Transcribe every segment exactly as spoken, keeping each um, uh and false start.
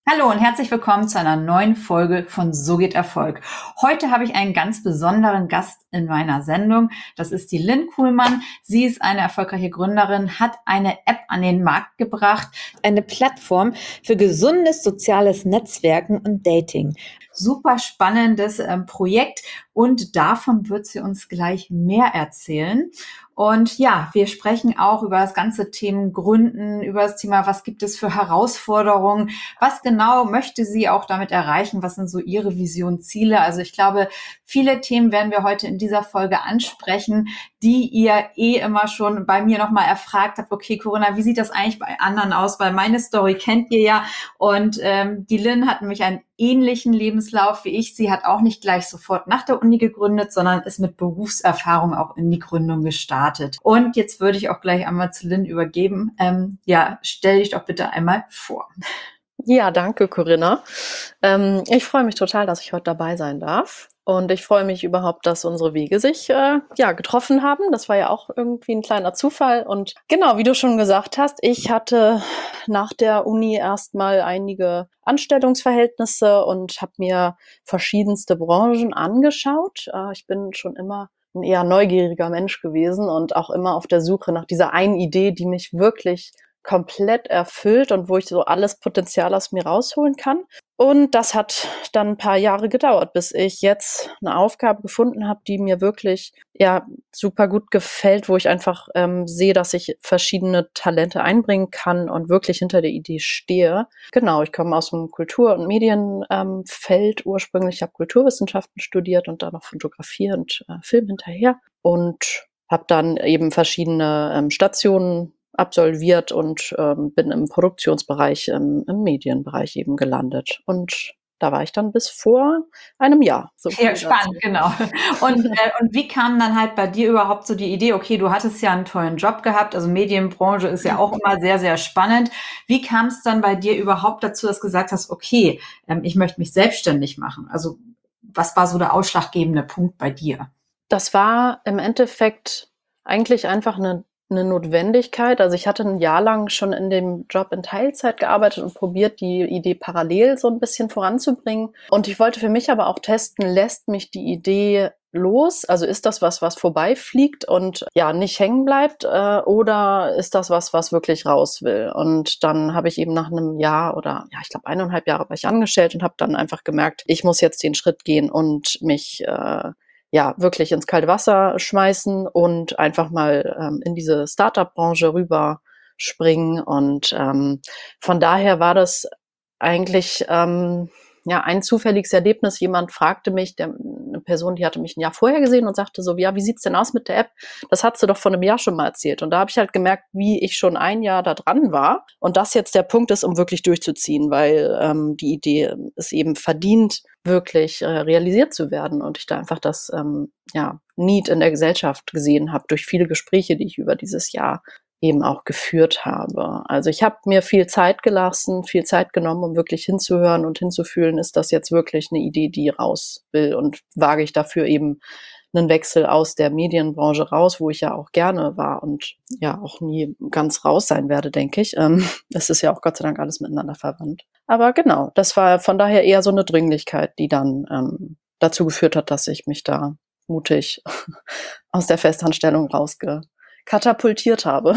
Hallo und herzlich willkommen zu einer neuen Folge von So geht Erfolg. Heute habe ich einen ganz besonderen Gast in meiner Sendung. Das ist die Lynn Kuhlmann. Sie ist eine erfolgreiche Gründerin, hat eine App an den Markt gebracht. Eine Plattform für gesundes soziales Netzwerken und Dating. Super spannendes ähm, Projekt und davon wird sie uns gleich mehr erzählen. Und ja, wir sprechen auch über das ganze Thema Gründen, über das Thema, was gibt es für Herausforderungen, was genau möchte sie auch damit erreichen, was sind so ihre Vision, Ziele. Also ich glaube, viele Themen werden wir heute in dieser Folge ansprechen, die ihr eh immer schon bei mir nochmal erfragt habt, okay, Corinna, wie sieht das eigentlich bei anderen aus? Weil meine Story kennt ihr ja und ähm, die Lynn hat nämlich einen ähnlichen Lebenslauf wie ich. Sie hat auch nicht gleich sofort nach der Uni gegründet, sondern ist mit Berufserfahrung auch in die Gründung gestartet. Und jetzt würde ich auch gleich einmal zu Lynn übergeben. Ähm, ja, stell dich doch bitte einmal vor. Ja, danke, Corinna. Ähm, ich freue mich total, dass ich heute dabei sein darf. Und ich freue mich überhaupt, dass unsere Wege sich äh, ja, getroffen haben. Das war ja auch irgendwie ein kleiner Zufall. Und genau, wie du schon gesagt hast, ich hatte nach der Uni erstmal einige Anstellungsverhältnisse und habe mir verschiedenste Branchen angeschaut. Äh, ich bin schon immer ein eher neugieriger Mensch gewesen und auch immer auf der Suche nach dieser einen Idee, die mich wirklich komplett erfüllt und wo ich so alles Potenzial aus mir rausholen kann. Und das hat dann ein paar Jahre gedauert, bis ich jetzt eine Aufgabe gefunden habe, die mir wirklich, ja, super gut gefällt, wo ich einfach, ähm, sehe, dass ich verschiedene Talente einbringen kann und wirklich hinter der Idee stehe. Genau, ich komme aus dem Kultur und Medienfeld ähm, Feld ursprünglich. Ich habe Kulturwissenschaften studiert und dann noch Fotografie und, äh, Film hinterher und habe dann eben verschiedene, ähm, Stationen absolviert und ähm, bin im Produktionsbereich, im, im Medienbereich eben gelandet. Und da war ich dann bis vor einem Jahr. So Ja, viel dazu. spannend, genau. Und, äh, und wie kam dann halt bei dir überhaupt so die Idee, okay, du hattest ja einen tollen Job gehabt, also Medienbranche ist ja auch immer sehr, sehr spannend. Wie kam es dann bei dir überhaupt dazu, dass du gesagt hast, okay, ähm, ich möchte mich selbstständig machen? Also was war so der ausschlaggebende Punkt bei dir? Das war im Endeffekt eigentlich einfach eine, eine Notwendigkeit. Also ich hatte ein Jahr lang schon in dem Job in Teilzeit gearbeitet und probiert, die Idee parallel so ein bisschen voranzubringen. Und ich wollte für mich aber auch testen, lässt mich die Idee los? Also ist das was, was vorbeifliegt und ja nicht hängen bleibt, äh, oder ist das was, was wirklich raus will? Und dann habe ich eben nach einem Jahr oder ja, ich glaube eineinhalb Jahre war ich angestellt und habe dann einfach gemerkt, ich muss jetzt den Schritt gehen und mich äh, ja, wirklich ins kalte Wasser schmeißen und einfach mal ähm, in diese Startup-Branche rüberspringen. Und ähm, von daher war das eigentlich ähm, ja ein zufälliges Erlebnis. Jemand fragte mich, der, eine Person, die hatte mich ein Jahr vorher gesehen und sagte so, ja, wie sieht's denn aus mit der App? Das hast du doch vor einem Jahr schon mal erzählt. Und da habe ich halt gemerkt, wie ich schon ein Jahr da dran war und das jetzt der Punkt ist, um wirklich durchzuziehen, weil ähm, die Idee es eben verdient, wirklich äh, realisiert zu werden und ich da einfach das ähm, ja, Need in der Gesellschaft gesehen habe durch viele Gespräche, die ich über dieses Jahr eben auch geführt habe. Also ich habe mir viel Zeit gelassen, viel Zeit genommen, um wirklich hinzuhören und hinzufühlen, ist das jetzt wirklich eine Idee, die raus will und wage ich dafür eben einen Wechsel aus der Medienbranche raus, wo ich ja auch gerne war und ja auch nie ganz raus sein werde, denke ich. Ähm, es ist ja auch Gott sei Dank alles miteinander verwandt. Aber genau, das war von daher eher so eine Dringlichkeit, die dann ähm, dazu geführt hat, dass ich mich da mutig aus der Festanstellung rausgekatapultiert habe.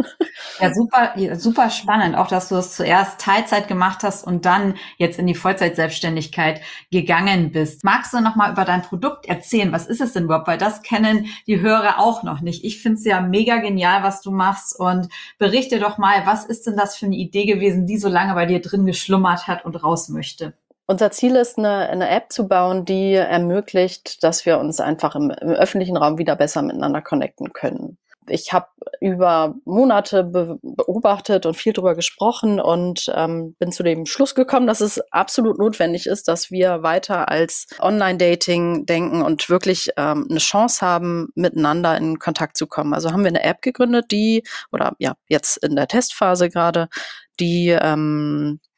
Ja, super, ja, super spannend, auch dass du es zuerst Teilzeit gemacht hast und dann jetzt in die Vollzeit-Selbstständigkeit gegangen bist. Magst du noch mal über dein Produkt erzählen? Was ist es denn überhaupt? Weil das kennen die Hörer auch noch nicht. Ich finde es ja mega genial, was du machst und berichte doch mal, was ist denn das für eine Idee gewesen, die so lange bei dir drin geschlummert hat und raus möchte? Unser Ziel ist, eine, eine App zu bauen, die ermöglicht, dass wir uns einfach im, im öffentlichen Raum wieder besser miteinander connecten können. Ich habe über Monate be beobachtet und viel drüber gesprochen und ähm, bin zu dem Schluss gekommen, dass es absolut notwendig ist, dass wir weiter als Online-Dating denken und wirklich ähm, eine Chance haben, miteinander in Kontakt zu kommen. Also haben wir eine App gegründet, die, oder ja, jetzt in der Testphase gerade, die ähm,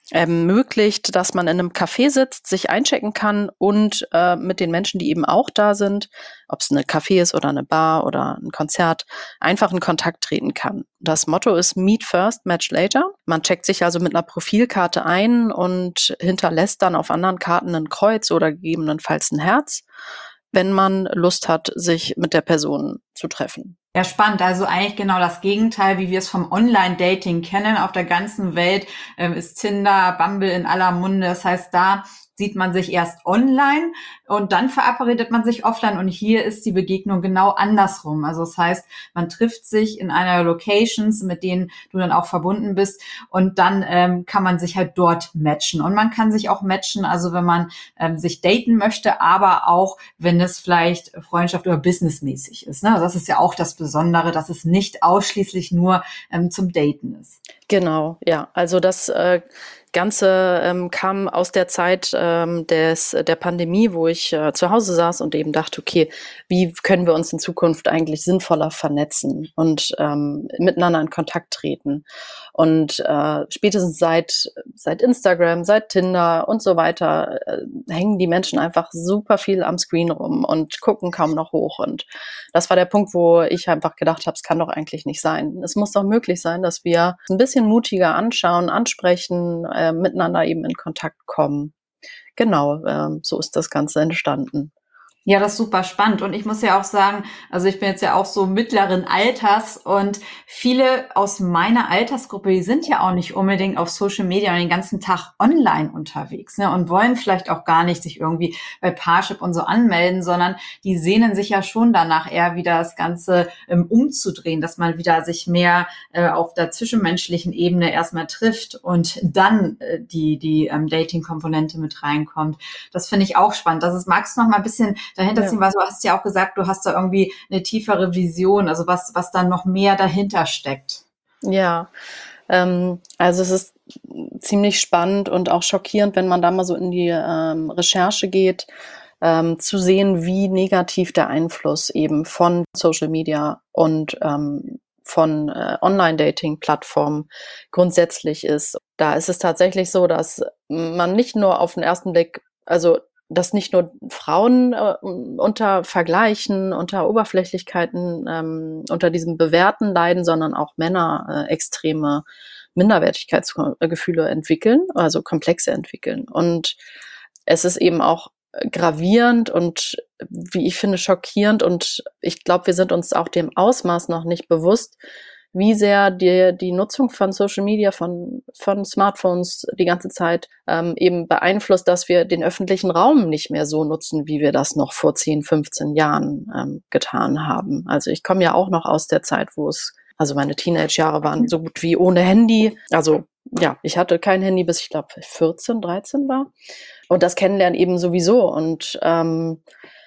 ermöglicht, dass man in einem Café sitzt, sich einchecken kann und äh, mit den Menschen, die eben auch da sind, ob es eine Café ist oder eine Bar oder ein Konzert, einfach in Kontakt treten kann. Das Motto ist Meet First, Match Later. Man checkt sich also mit einer Profilkarte ein und hinterlässt dann auf anderen Karten ein Kreuz oder gegebenenfalls ein Herz, wenn man Lust hat, sich mit der Person zu treffen. Ja, spannend. Also eigentlich genau das Gegenteil, wie wir es vom Online-Dating kennen. Auf der ganzen Welt ähm, ist Tinder, Bumble in aller Munde. Das heißt, da sieht man sich erst online und dann verabredet man sich offline. Und hier ist die Begegnung genau andersrum. Also das heißt, man trifft sich in einer Locations, mit denen du dann auch verbunden bist. Und dann ähm, kann man sich halt dort matchen. Und man kann sich auch matchen, also wenn man ähm, sich daten möchte, aber auch, wenn es vielleicht Freundschaft oder businessmäßig ist. Ne? Also das ist ja auch das Besondere, dass es nicht ausschließlich nur ähm, zum Daten ist. Genau, ja. Also das äh, Ganze ähm, kam aus der Zeit ähm, des, der Pandemie, wo ich äh, zu Hause saß und eben dachte, okay, wie können wir uns in Zukunft eigentlich sinnvoller vernetzen und ähm, miteinander in Kontakt treten? Und äh, spätestens seit, seit Instagram, seit Tinder und so weiter äh, hängen die Menschen einfach super viel am Screen rum und gucken kaum noch hoch. Und das war der Punkt, wo ich einfach gedacht habe, es kann doch eigentlich nicht sein. Es muss doch möglich sein, dass wir ein bisschen mutiger anschauen, ansprechen, äh, miteinander eben in Kontakt kommen. Genau, ähm, so ist das Ganze entstanden. Ja, das ist super spannend. Und ich muss ja auch sagen, also ich bin jetzt ja auch so mittleren Alters und viele aus meiner Altersgruppe, die sind ja auch nicht unbedingt auf Social Media und den ganzen Tag online unterwegs, ne, und wollen vielleicht auch gar nicht sich irgendwie bei Parship und so anmelden, sondern die sehnen sich ja schon danach eher wieder das Ganze ähm, umzudrehen, dass man wieder sich mehr äh, auf der zwischenmenschlichen Ebene erstmal trifft und dann äh, die, die ähm, Dating-Komponente mit reinkommt. Das finde ich auch spannend. Das ist, magst du noch mal ein bisschen dahinter ziehen, Ja. weil du hast ja auch gesagt, du hast da irgendwie eine tiefere Vision, also was, was dann noch mehr dahinter steckt. Ja, ähm, also es ist ziemlich spannend und auch schockierend, wenn man da mal so in die ähm, Recherche geht, ähm, zu sehen, wie negativ der Einfluss eben von Social Media und ähm, von äh, Online-Dating-Plattformen grundsätzlich ist. Da ist es tatsächlich so, dass man nicht nur auf den ersten Blick, also dass nicht nur Frauen äh, unter Vergleichen, unter Oberflächlichkeiten, ähm, unter diesem Bewerten leiden, sondern auch Männer äh, extreme Minderwertigkeitsgefühle entwickeln, also Komplexe entwickeln. Und es ist eben auch gravierend und, wie ich finde, schockierend. Und ich glaube, wir sind uns auch dem Ausmaß noch nicht bewusst, wie sehr die, die Nutzung von Social Media, von, von Smartphones die ganze Zeit ähm, eben beeinflusst, dass wir den öffentlichen Raum nicht mehr so nutzen, wie wir das noch vor zehn, fünfzehn Jahren ähm, getan haben. Also ich komme ja auch noch aus der Zeit, wo es, also meine Teenage-Jahre waren so gut wie ohne Handy. Also ja, ich hatte kein Handy, bis ich glaube vierzehn, dreizehn war. Und das Kennenlernen eben sowieso. Und ähm,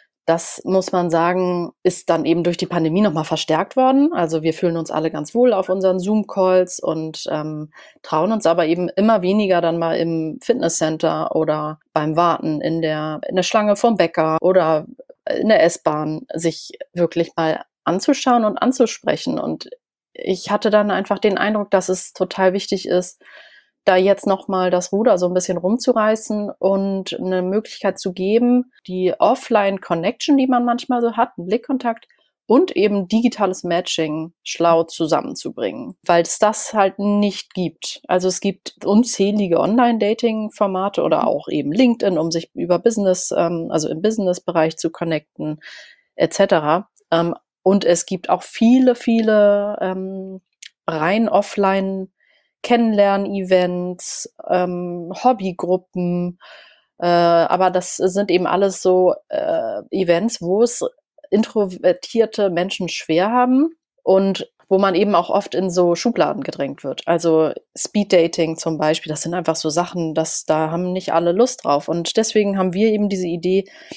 das muss man sagen, ist dann eben durch die Pandemie nochmal verstärkt worden. Also wir fühlen uns alle ganz wohl auf unseren Zoom-Calls und ähm, trauen uns aber eben immer weniger dann mal im Fitnesscenter oder beim Warten in der, in der Schlange vom Bäcker oder in der S-Bahn sich wirklich mal anzuschauen und anzusprechen. Und ich hatte dann einfach den Eindruck, dass es total wichtig ist, da jetzt nochmal das Ruder so ein bisschen rumzureißen und eine Möglichkeit zu geben, die Offline-Connection, die man manchmal so hat, 'n Blickkontakt und eben digitales Matching schlau zusammenzubringen, weil es das halt nicht gibt. Also, es gibt unzählige Online-Dating-Formate oder auch eben LinkedIn, um sich über Business ähm, also im Businessbereich zu connecten et cetera. Ähm, und es gibt auch viele, viele, ähm, rein offline Kennenlern-Events, ähm, Hobbygruppen, äh, aber das sind eben alles so äh, Events, wo es introvertierte Menschen schwer haben und wo man eben auch oft in so Schubladen gedrängt wird. Also Speeddating zum Beispiel, das sind einfach so Sachen, dass da haben nicht alle Lust drauf. Und deswegen haben wir eben diese Idee,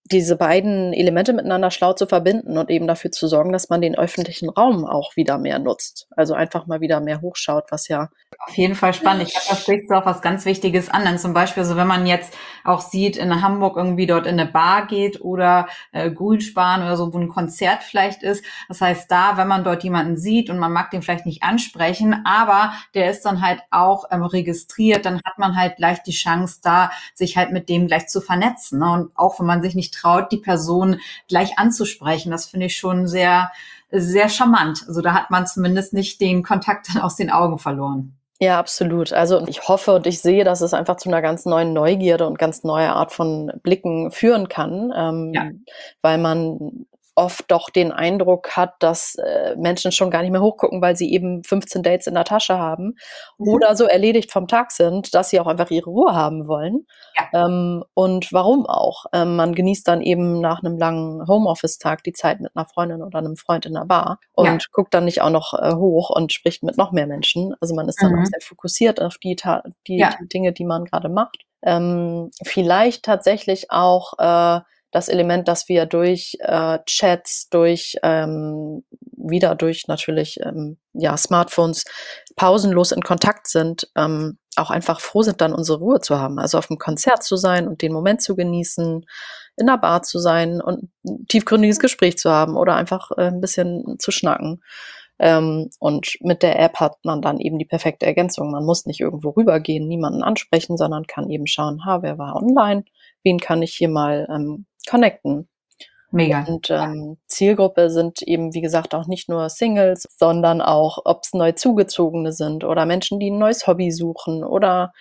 diese beiden Elemente miteinander schlau zu verbinden und eben dafür zu sorgen, dass man den öffentlichen Raum auch wieder mehr nutzt. Also einfach mal wieder mehr hochschaut, was ja Auf jeden Fall spannend. Ich glaube, da sprichst du auch was ganz Wichtiges an. Denn zum Beispiel, so wenn man jetzt auch sieht, in Hamburg irgendwie dort in eine Bar geht oder äh, Grünspan oder so, wo ein Konzert vielleicht ist. Das heißt, da, wenn man dort jemanden sieht und man mag den vielleicht nicht ansprechen, aber der ist dann halt auch ähm, registriert, dann hat man halt gleich die Chance, da sich halt mit dem gleich zu vernetzen. Ne? Und auch wenn man sich nicht traut, die Person gleich anzusprechen, das finde ich schon sehr, sehr charmant. Also da hat man zumindest nicht den Kontakt dann aus den Augen verloren. Ja, absolut. Also ich hoffe und ich sehe, dass es einfach zu einer ganz neuen Neugierde und ganz neuer Art von Blicken führen kann, Ja. ähm, weil man oft doch den Eindruck hat, dass äh, Menschen schon gar nicht mehr hochgucken, weil sie eben fünfzehn Dates in der Tasche haben Mhm. oder so erledigt vom Tag sind, dass sie auch einfach ihre Ruhe haben wollen. Ja. Ähm, und warum auch? Ähm, man genießt dann eben nach einem langen Homeoffice-Tag die Zeit mit einer Freundin oder einem Freund in der Bar und Ja. guckt dann nicht auch noch äh, hoch und spricht mit noch mehr Menschen. Also man ist dann auch Mhm. sehr fokussiert auf die, Ta die, Ja. die Dinge, die man gerade macht. Ähm, vielleicht tatsächlich auch äh, das Element, dass wir durch äh, Chats, durch ähm, wieder durch natürlich ähm, ja, Smartphones pausenlos in Kontakt sind, ähm, auch einfach froh sind, dann unsere Ruhe zu haben. Also auf einem Konzert zu sein und den Moment zu genießen, in der Bar zu sein und ein tiefgründiges Gespräch zu haben oder einfach äh, ein bisschen zu schnacken. Ähm, und mit der App hat man dann eben die perfekte Ergänzung. Man muss nicht irgendwo rübergehen, niemanden ansprechen, sondern kann eben schauen, ha, wer war online, wen kann ich hier mal ähm, connecten. Mega. Und ähm, Zielgruppe sind eben, wie gesagt, auch nicht nur Singles, sondern auch, ob es neu Zugezogene sind oder Menschen, die ein neues Hobby suchen oder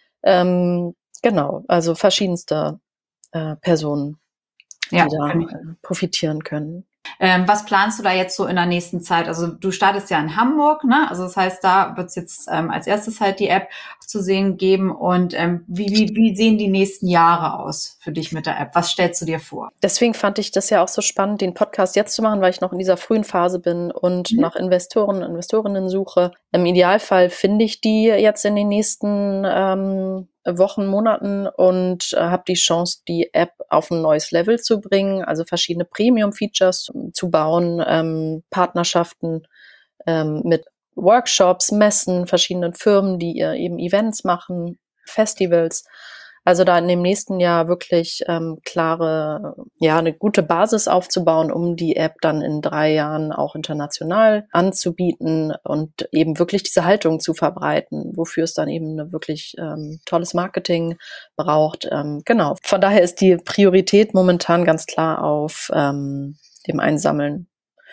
ähm, genau, also verschiedenste äh, Personen, Ja, die da finde ich. äh, profitieren können. Ähm, was planst du da jetzt so in der nächsten Zeit? Also du startest ja in Hamburg, ne? Also das heißt, da wird es jetzt ähm, als erstes halt die App zu sehen geben. Und ähm, wie, wie, wie sehen die nächsten Jahre aus für dich mit der App? Was stellst du dir vor? Deswegen fand ich das ja auch so spannend, den Podcast jetzt zu machen, weil ich noch in dieser frühen Phase bin und Mhm. nach Investoren, Investorinnen suche. Im Idealfall finde ich die jetzt in den nächsten ähm, Wochen, Monaten und äh, habe die Chance, die App auf ein neues Level zu bringen, also verschiedene Premium-Features zu bauen, ähm, Partnerschaften ähm, mit Workshops, Messen, verschiedenen Firmen, die ihr eben Events machen, Festivals. Also da in dem nächsten Jahr wirklich ähm, klare, ja, eine gute Basis aufzubauen, um die App dann in drei Jahren auch international anzubieten und eben wirklich diese Haltung zu verbreiten, wofür es dann eben eine wirklich ähm, tolles Marketing braucht. Ähm, genau. Von daher ist die Priorität momentan ganz klar auf ähm, dem Einsammeln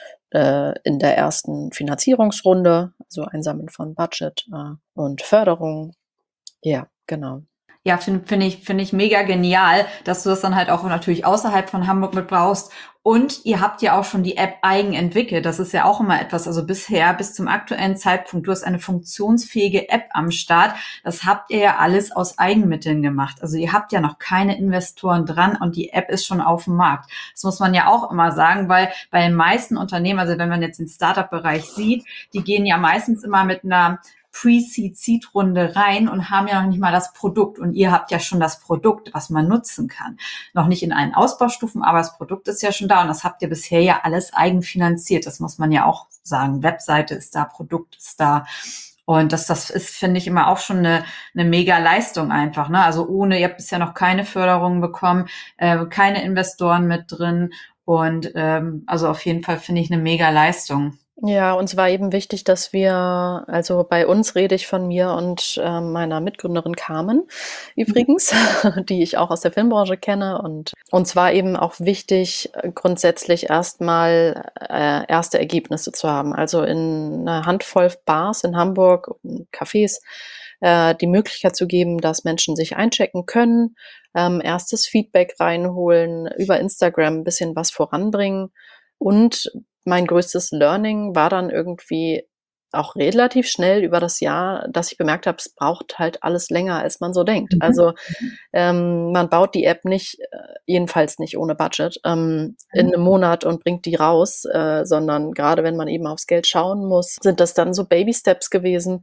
äh, in der ersten Finanzierungsrunde, also Einsammeln von Budget äh, und Förderung. Ja, genau. Ja, finde find ich, finde ich mega genial, dass du das dann halt auch natürlich außerhalb von Hamburg mit brauchst. Und ihr habt ja auch schon die App eigen entwickelt. Das ist ja auch immer etwas, also bisher, bis zum aktuellen Zeitpunkt, du hast eine funktionsfähige App am Start. Das habt ihr ja alles aus Eigenmitteln gemacht. Also ihr habt ja noch keine Investoren dran und die App ist schon auf dem Markt. Das muss man ja auch immer sagen, weil bei den meisten Unternehmen, also wenn man jetzt den Startup-Bereich sieht, die gehen ja meistens immer mit einer Pre-Seed-Seed-Runde rein und haben ja noch nicht mal das Produkt. Und ihr habt ja schon das Produkt, was man nutzen kann. Noch nicht in allen Ausbaustufen, aber das Produkt ist ja schon da. Und das habt ihr bisher ja alles eigenfinanziert. Das muss man ja auch sagen. Webseite ist da, Produkt ist da. Und das, das ist, finde ich, immer auch schon eine, eine mega Leistung einfach. Ne? Also ohne, ihr habt bisher noch keine Förderung bekommen, äh, keine Investoren mit drin. Und ähm, also auf jeden Fall finde ich eine mega Leistung. Ja, uns war eben wichtig, dass wir, also bei uns rede ich von mir und äh, meiner Mitgründerin Carmen übrigens, die ich auch aus der Filmbranche kenne. Und uns war eben auch wichtig, grundsätzlich erstmal äh, erste Ergebnisse zu haben. Also in einer Handvoll Bars in Hamburg, Cafés, äh, die Möglichkeit zu geben, dass Menschen sich einchecken können, ähm, erstes Feedback reinholen, über Instagram ein bisschen was voranbringen. Und mein größtes Learning war dann irgendwie auch relativ schnell über das Jahr, dass ich bemerkt habe, es braucht halt alles länger, als man so denkt. Mhm. Also ähm, man baut die App nicht, äh, jedenfalls nicht ohne Budget, ähm, in einem Monat und bringt die raus, äh, sondern gerade wenn man eben aufs Geld schauen muss, sind das dann so Baby Steps gewesen,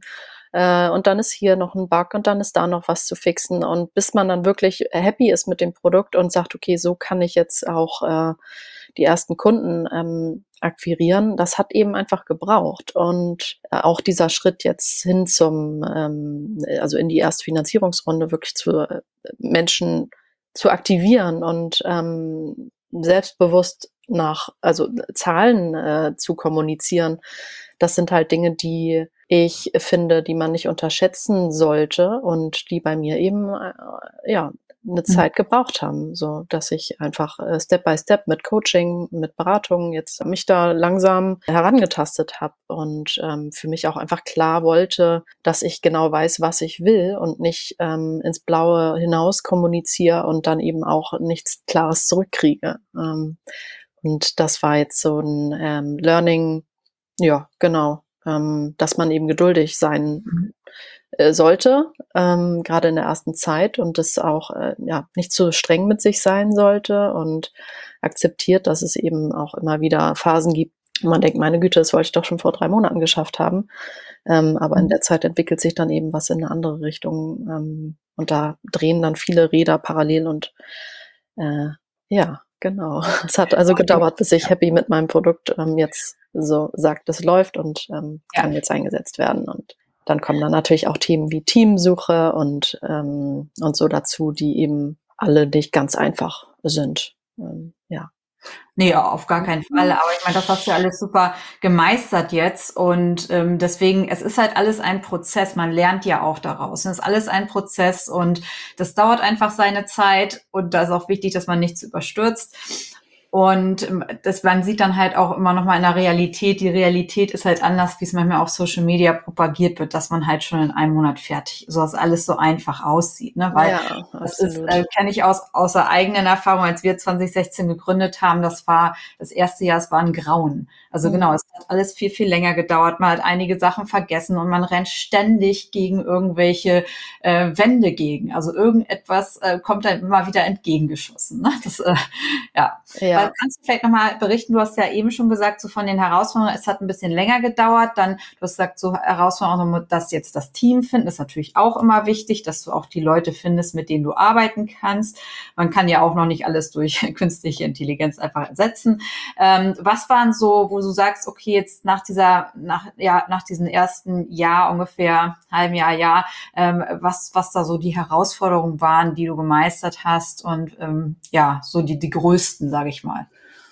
äh, und dann ist hier noch ein Bug und dann ist da noch was zu fixen. Und bis man dann wirklich happy ist mit dem Produkt und sagt: „Okay, so kann ich jetzt auch, äh, die ersten Kunden, ähm, akquirieren", das hat eben einfach gebraucht. Und, äh, auch dieser Schritt jetzt hin zum, ähm also in die erste Finanzierungsrunde wirklich zu äh, Menschen zu aktivieren und, ähm, selbstbewusst nach also Zahlen, äh, zu kommunizieren. Das sind halt Dinge, die ich finde, die man nicht unterschätzen sollte und die bei mir eben, äh, ja, 'ne Mhm. Zeit gebraucht haben, so dass ich einfach, äh, Step by Step mit Coaching, mit Beratung jetzt mich da langsam herangetastet habe und, ähm, für mich auch einfach klar wollte, dass ich genau weiß, was ich will und nicht, ähm, ins Blaue hinaus kommuniziere und dann eben auch nichts Klares zurückkriege. Ähm, und das war jetzt so 'n, ähm, Learning, ja, genau, ähm, dass man eben geduldig sein, Mhm. äh, sollte, ähm, grade in der ersten Zeit und das auch, äh, ja, nicht zu streng mit sich sein sollte und akzeptiert, dass es eben auch immer wieder Phasen gibt, wo man denkt: „Meine Güte, das wollte ich doch schon vor drei Monaten geschafft haben." Ähm, aber in Mhm. der Zeit entwickelt sich dann eben was in 'ne andere Richtung, ähm, und da drehen dann viele Räder parallel und, äh, ja, genau. Es hat also Auf jeden gedauert, bis ich Ja. happy mit meinem Produkt, ähm, jetzt so sagt, es läuft und, ähm, Ja. kann jetzt eingesetzt werden. Und dann kommen dann natürlich auch Themen wie Teamsuche und, ähm und so dazu, die eben alle nicht ganz einfach sind. Ähm, ja. Ne, auf gar keinen Fall. Aber ich meine, das hast du ja alles super gemeistert jetzt und, ähm, deswegen es ist halt alles ein Prozess. Man lernt ja auch daraus. Es ist alles ein Prozess und das dauert einfach seine Zeit und da ist auch wichtig, dass man nichts überstürzt. Und, ähm, das man sieht dann halt auch immer noch mal in der Realität die Realität ist halt anders, wie es manchmal auf Social Media propagiert wird, dass man halt schon in einem Monat fertig so dass alles so einfach aussieht, ne? Weil Ja, das ist äh, absolut. kenne ich aus aus der eigenen Erfahrung, als wir zwanzig sechzehn gegründet haben, das war das erste Jahr, es war 'n Grauen. Also genau, Mhm. es hat alles viel, viel länger gedauert. Man hat einige Sachen vergessen und man rennt ständig gegen irgendwelche, äh, Wände gegen. Also irgendetwas, äh, kommt einem immer wieder entgegengeschossen, ne? Das, äh ja. Weil Ja. kannst du vielleicht noch mal berichten, du hast ja eben schon gesagt, so von den Herausforderungen, es hat 'n bisschen länger gedauert, dann du hast gesagt, so Herausforderungen, dass jetzt das Team finden, ist natürlich auch immer wichtig, dass du auch die Leute findest, mit denen du arbeiten kannst. Man kann ja auch noch nicht alles durch künstliche Intelligenz einfach ersetzen. Ähm, was waren so, wo du sagst: „Okay, jetzt nach dieser nach ja, nach diesem ersten Jahr ungefähr, halben Jahr, Jahr, ähm, was was da so die Herausforderungen waren, die du gemeistert hast und, ähm, ja, so die die größten, sage ich mal?“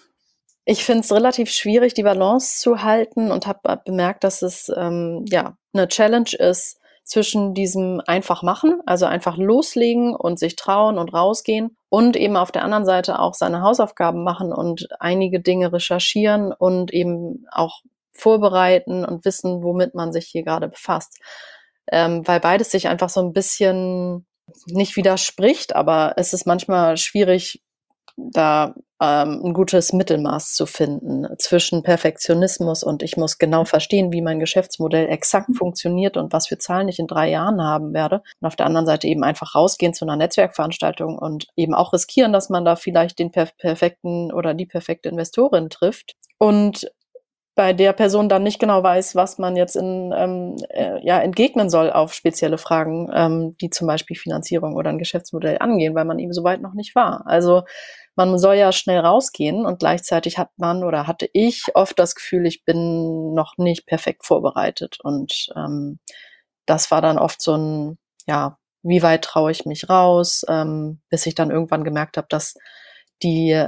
Ich finde es relativ schwierig, die Balance zu halten und habe habe bemerkt, dass es, ähm, ja, 'ne Challenge ist zwischen diesem einfach machen, also einfach loslegen und sich trauen und rausgehen und eben auf der anderen Seite auch seine Hausaufgaben machen und einige Dinge recherchieren und eben auch vorbereiten und wissen, womit man sich hier grade befasst. Ähm, weil beides sich einfach so 'n bisschen nicht widerspricht, aber es ist manchmal schwierig, da, ähm, 'n gutes Mittelmaß zu finden zwischen Perfektionismus und ich muss genau verstehen, wie mein Geschäftsmodell exakt funktioniert und was für Zahlen ich in drei Jahren haben werde. Und auf der anderen Seite eben einfach rausgehen zu 'ner Netzwerkveranstaltung und eben auch riskieren, dass man da vielleicht den perf perfekten oder die perfekte Investorin trifft und bei der Person dann nicht genau weiß, was man jetzt in ähm, äh, ja, entgegnen soll auf spezielle Fragen, ähm, die zum Beispiel Finanzierung oder 'n Geschäftsmodell angehen, weil man eben so weit noch nicht war. Also, man soll ja schnell rausgehen und gleichzeitig hat man oder hatte ich oft das Gefühl, ich bin noch nicht perfekt vorbereitet und, ähm, das war dann oft so 'n ja, wie weit traue ich mich raus, ähm, bis ich dann irgendwann gemerkt habe, dass die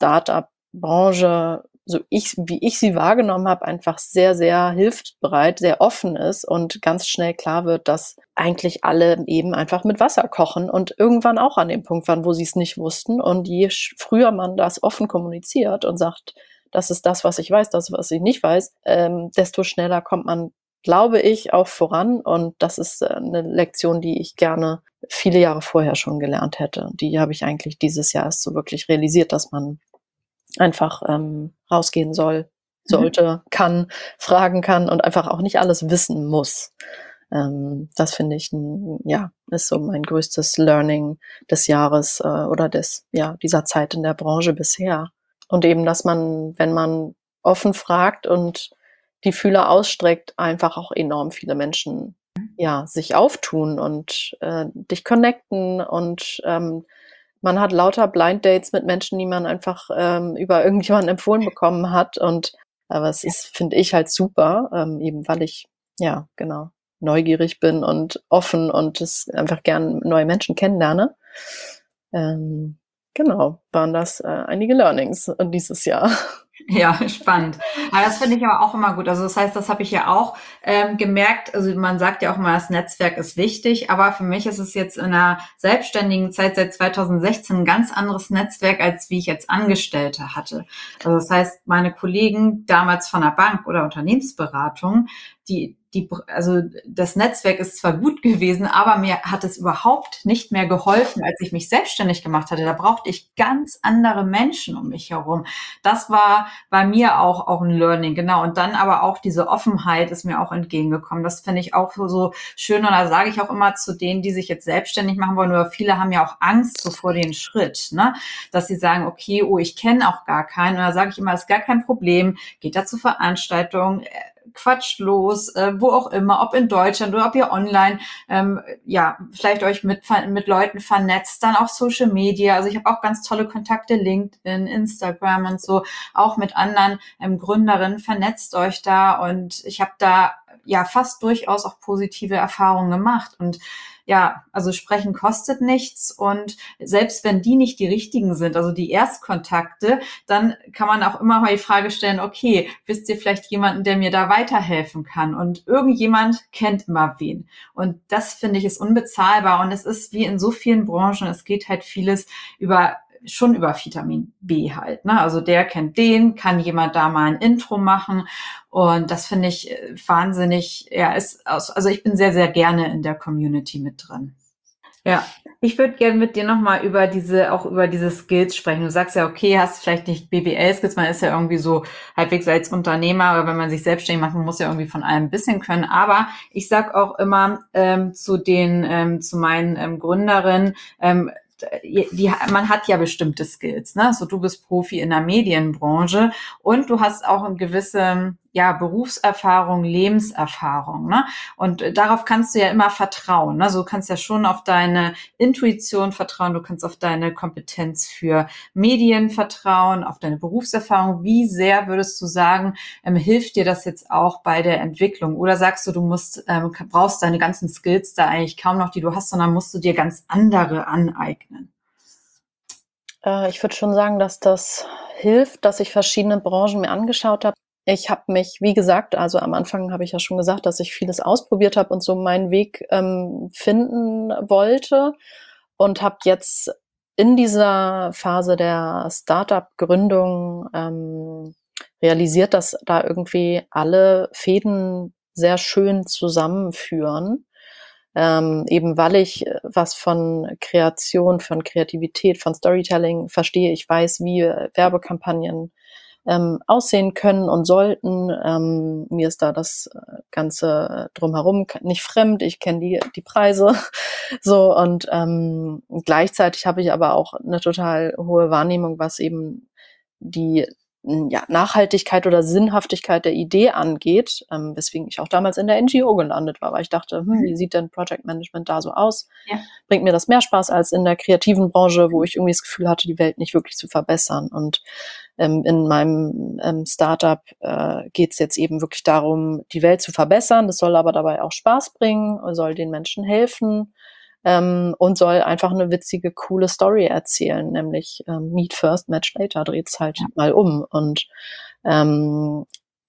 Start-up-Branche, so ich wie ich sie wahrgenommen habe, einfach sehr, sehr hilfsbereit, sehr offen ist und ganz schnell klar wird, dass eigentlich alle eben einfach mit Wasser kochen und irgendwann auch an dem Punkt waren, wo sie's nicht wussten. Und je sch früher man das offen kommuniziert und sagt: „Das ist das, was ich weiß, das, was ich nicht weiß", ähm, desto schneller kommt man, glaube ich, auch voran. Und das ist, äh, 'ne Lektion, die ich gerne viele Jahre vorher schon gelernt hätte. Die habe ich eigentlich dieses Jahr erst so wirklich realisiert, dass man einfach, ähm, rausgehen soll Mhm. sollte, kann, fragen kann und einfach auch nicht alles wissen muss. Ähm, das finde ich 'n ja, ist so mein größtes Learning des Jahres, äh, oder des ja, dieser Zeit in der Branche bisher. Und eben, dass man, wenn man offen fragt und die Fühler ausstreckt, einfach auch enorm viele Menschen ja, sich auftun und, äh, dich connecten und, ähm, man hat lauter Blind Dates mit Menschen, die man einfach, ähm, über irgendjemanden empfohlen bekommen hat und aber es ist, finde ich, halt super, ähm, eben weil ich, ja, genau, neugierig bin und offen und es einfach gern neue Menschen kennenlerne. Ähm, genau, waren das, äh, einige Learnings, äh, dieses Jahr. Ja, spannend. Aber das finde ich aber auch immer gut. Also das heißt, das habe ich ja auch ähm, gemerkt. Also man sagt ja auch mal, das Netzwerk ist wichtig, aber für mich ist es jetzt in der selbstständigen Zeit seit zweitausendsechzehn ein ganz anderes Netzwerk, als wie ich jetzt Angestellte hatte. Also das heißt, meine Kollegen damals von der Bank oder Unternehmensberatung, die die, also das Netzwerk ist zwar gut gewesen, aber mir hat es überhaupt nicht mehr geholfen, als ich mich selbstständig gemacht hatte. Da brauchte ich ganz andere Menschen um mich herum. Das war bei mir auch, auch ein Learning, genau. Und dann aber auch diese Offenheit ist mir auch entgegengekommen. Das finde ich auch so, so schön. Und da sage ich auch immer zu denen, die sich jetzt selbstständig machen wollen, oder viele haben ja auch Angst so vor den Schritt, ne? Dass sie sagen, okay, oh, ich kenne auch gar keinen. Und da sage ich immer, ist gar kein Problem. Geht da zur Veranstaltung, quatscht los, äh, wo auch immer, ob in Deutschland oder ob ihr online, ähm, ja, vielleicht euch mit, mit Leuten vernetzt, dann auch Social Media. Also ich habe auch ganz tolle Kontakte, LinkedIn, Instagram und so, auch mit anderen ähm, Gründerinnen, vernetzt euch da und ich habe da ja fast durchaus auch positive Erfahrungen gemacht und ja, also sprechen kostet nichts und selbst wenn die nicht die richtigen sind, also die Erstkontakte, dann kann man auch immer mal die Frage stellen, okay, wisst ihr vielleicht jemanden, der mir da weiterhelfen kann? Und irgendjemand kennt immer wen. Und das finde ich ist unbezahlbar und es ist wie in so vielen Branchen, es geht halt vieles über schon über Vitamin B halt, ne? Also der kennt den, kann jemand da mal ein Intro machen und das finde ich wahnsinnig, ja, ist, also ich bin sehr, sehr gerne in der Community mit drin. Ja, ich würde gerne mit dir nochmal über diese, auch über diese Skills sprechen. Du sagst ja, okay, hast vielleicht nicht B W L-Skills, man ist ja irgendwie so halbwegs als Unternehmer, oder wenn man sich selbstständig macht, man muss ja irgendwie von allem ein bisschen können. Aber ich sag auch immer ähm, zu den, ähm, zu meinen ähm, Gründerinnen, ähm, die, man hat ja bestimmte Skills, ne? So, du bist Profi in der Medienbranche und du hast auch eine gewisse, ja, Berufserfahrung, Lebenserfahrung, ne? Und darauf kannst du ja immer vertrauen, ne? So, du kannst ja schon auf deine Intuition vertrauen, du kannst auf deine Kompetenz für Medien vertrauen, auf deine Berufserfahrung. Wie sehr würdest du sagen, ähm, hilft dir das jetzt auch bei der Entwicklung? Oder sagst du, du musst, ähm, brauchst deine ganzen Skills da eigentlich kaum noch, die du hast, sondern musst du dir ganz andere aneignen? Äh, ich würde schon sagen, dass das hilft, dass ich verschiedene Branchen mir angeschaut habe. Ich habe mich, wie gesagt, also am Anfang habe ich ja schon gesagt, dass ich vieles ausprobiert habe und so meinen Weg ähm, finden wollte und habe jetzt in dieser Phase der Startup-Gründung ähm, realisiert, dass da irgendwie alle Fäden sehr schön zusammenführen. Ähm, eben weil ich äh, was von Kreation, von Kreativität, von Storytelling verstehe. Ich weiß, wie äh, Werbekampagnen ähm, aussehen können und sollten. Ähm, mir ist da das äh, Ganze drumherum nicht fremd. Ich kenne die, die Preise. So und ähm, gleichzeitig habe ich aber auch eine total hohe Wahrnehmung, was eben die ja, Nachhaltigkeit oder Sinnhaftigkeit der Idee angeht, ähm, weswegen ich auch damals in der N G O gelandet war, weil ich dachte, hm, wie sieht denn Project Management da so aus? Ja. Bringt mir das mehr Spaß als in der kreativen Branche, wo ich irgendwie das Gefühl hatte, die Welt nicht wirklich zu verbessern. Und ähm, in meinem ähm, Startup äh, geht es jetzt eben wirklich darum, die Welt zu verbessern. Das soll aber dabei auch Spaß bringen, soll den Menschen helfen. Ähm, und soll einfach eine witzige, coole Story erzählen, nämlich ähm, Meet First, Match Later, dreht's halt Ja. mal um. Und ähm,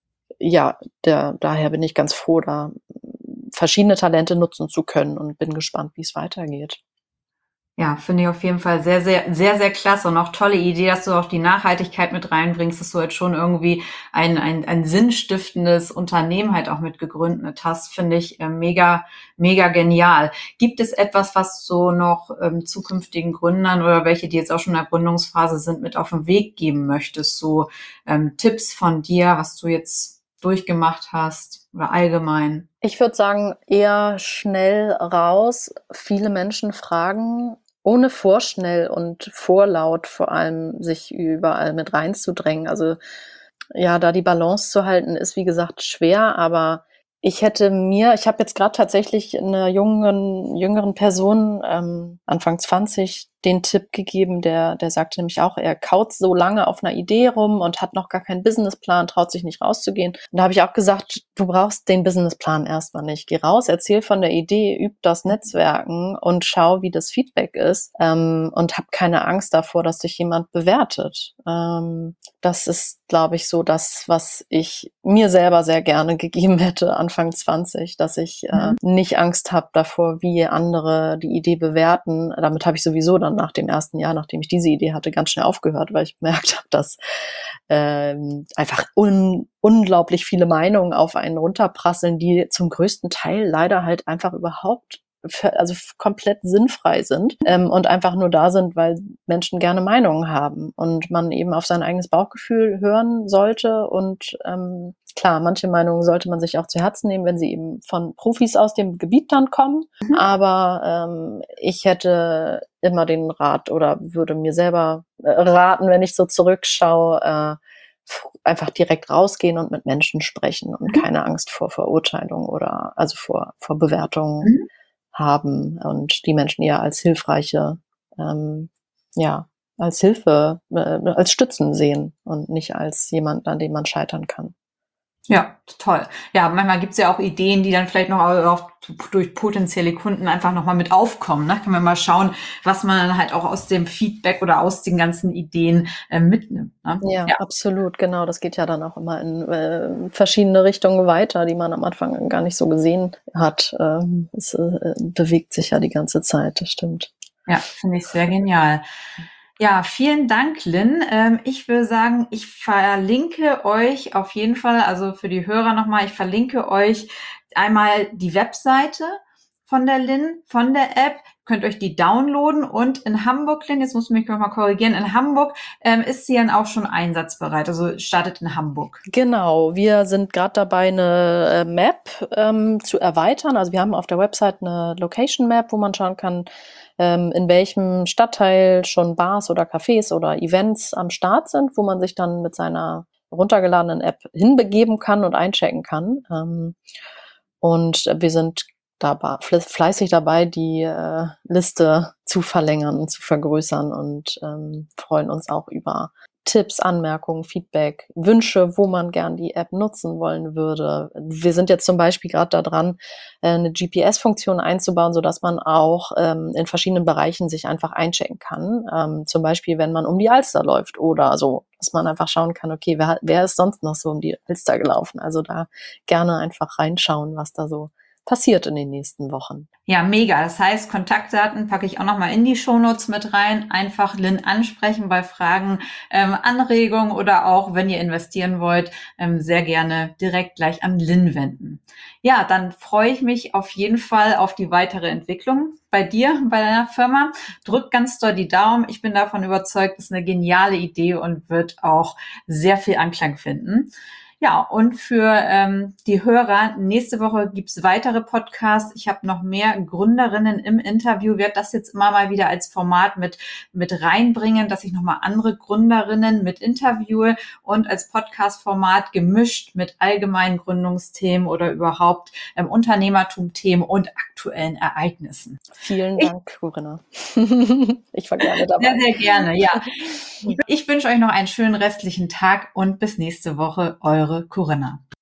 ja, der, daher bin ich ganz froh, da verschiedene Talente nutzen zu können und bin gespannt, wie es weitergeht. Ja, finde ich auf jeden Fall sehr, sehr, sehr, sehr klasse und auch tolle Idee, dass du auch die Nachhaltigkeit mit reinbringst, dass du jetzt schon irgendwie ein, ein, ein sinnstiftendes Unternehmen halt auch mit gegründet hast, finde ich äh, mega, mega genial. Gibt es etwas, was du noch ähm, zukünftigen Gründern oder welche, die jetzt auch schon in der Gründungsphase sind, mit auf den Weg geben möchtest? So ähm, Tipps von dir, was du jetzt durchgemacht hast oder allgemein? Ich würde sagen, eher schnell raus, viele Menschen fragen, ohne vorschnell und vorlaut vor allem sich überall mit reinzudrängen. Also ja, da die Balance zu halten, ist wie gesagt schwer, aber Ich hätte mir ich habe jetzt gerade tatsächlich 'ner jungen jüngeren Person, ähm, Anfang zwanzig, den Tipp gegeben, der der sagte nämlich auch, er kaut so lange auf 'ner Idee rum und hat noch gar keinen Businessplan, traut sich nicht rauszugehen. Und da habe ich auch gesagt: „Du brauchst den Businessplan erst mal nicht. Geh raus, erzähl von der Idee, üb das Netzwerken und schau, wie das Feedback ist, ähm, und hab keine Angst davor, dass dich jemand bewertet.“ Ähm, das ist, glaube ich, so das, was ich mir selber sehr gerne gegeben hätte Anfang zwanzig, dass ich, äh, Mhm. nicht Angst habe davor, wie andere die Idee bewerten. Damit habe ich sowieso dann nach dem ersten Jahr, nachdem ich diese Idee hatte, ganz schnell aufgehört, weil ich gemerkt habe, dass, ähm, einfach un unglaublich viele Meinungen auf einen runterprasseln, die zum größten Teil leider halt einfach überhaupt v also f komplett sinnfrei sind, ähm, und einfach nur da sind, weil Menschen gerne Meinungen haben und man eben auf sein eigenes Bauchgefühl hören sollte. Und, ähm, klar, manche Meinungen sollte man sich auch zu Herzen nehmen, wenn sie eben von Profis aus dem Gebiet dann kommen. Mhm. Aber, ähm, ich hätte immer den Rat oder würde mir selber, äh, raten, wenn ich so zurückschaue, äh, f einfach direkt rausgehen und mit Menschen sprechen und Mhm. keine Angst vor Verurteilung oder also vor vor Bewertungen Mhm. haben und die Menschen eher als hilfreiche, ähm, ja, als Hilfe, äh, als Stützen sehen und nicht als jemand, an dem man scheitern kann. Ja, toll. Ja, manchmal gibt's ja auch Ideen, die dann vielleicht noch au auch durch potenzielle Kunden einfach noch mal mit aufkommen, ne? Kann man mal schauen, was man halt auch aus dem Feedback oder aus den ganzen Ideen, ähm, mitnimmt, ne? Ja, Ja. absolut, genau. Das geht ja dann auch immer in, äh, verschiedene Richtungen weiter, die man am Anfang gar nicht so gesehen hat. Ähm, es, äh, bewegt sich ja die ganze Zeit, das stimmt. Ja, finde ich sehr genial. Ja, vielen Dank, Lynn. Ähm, ich würde sagen, ich verlinke euch auf jeden Fall, also für die Hörer noch mal, ich verlinke euch einmal die Webseite von der Lynn, von der App. Könnt euch die downloaden und in Hamburg, Lynn, jetzt musst du mich noch mal korrigieren, in Hamburg ähm, ist sie dann auch schon einsatzbereit, also startet in Hamburg. Genau, wir sind gerade dabei, eine äh, Map, ähm, zu erweitern. Also, wir haben auf der Website eine Location Map, wo man schauen kann, ähm, in welchem Stadtteil schon Bars oder Cafés oder Events am Start sind, wo man sich dann mit seiner runtergeladenen App hinbegeben kann und einchecken kann. Ähm, und wir sind daba fle fleißig dabei, die, äh, Liste zu verlängern und zu vergrößern und, ähm, freuen uns auch über Tipps, Anmerkungen, Feedback, Wünsche, wo man gern die App nutzen wollen würde. Wir sind jetzt zum Beispiel gerade da dran, äh, 'ne G P S-Funktion einzubauen, sodass man auch, ähm, in verschiedenen Bereichen sich einfach einchecken kann. Ähm, zum Beispiel, wenn man um die Alster läuft oder so, dass man einfach schauen kann: „Okay, wer hat wer ist sonst noch so um die Alster gelaufen?“ Also, da gerne einfach reinschauen, was da so passiert in den nächsten Wochen. Ja, mega. Das heißt, Kontaktdaten packe ich auch noch mal in die Shownotes mit rein. Einfach Lynn ansprechen bei Fragen, ähm, Anregungen oder auch, wenn ihr investieren wollt, ähm, sehr gerne direkt gleich an Lynn wenden. Ja, dann freue ich mich auf jeden Fall auf die weitere Entwicklung bei dir, bei deiner Firma. Drück ganz doll die Daumen. Ich bin davon überzeugt, das ist eine geniale Idee und wird auch sehr viel Anklang finden. Ja, und für ähm, die Hörer, nächste Woche gibt's weitere Podcasts. Ich habe noch mehr Gründerinnen im Interview, werde das jetzt immer mal wieder als Format mit, mit reinbringen, dass ich nochmal andere Gründerinnen mit interviewe und als Podcast-Format gemischt mit allgemeinen Gründungsthemen oder überhaupt ähm, Unternehmertum-Themen und aktuellen Ereignissen. Vielen Ich Dank, Corinna. Ich war gerne sehr, dabei. sehr gerne, ja. Ich wünsche euch noch einen schönen restlichen Tag und bis nächste Woche, eure Corinna.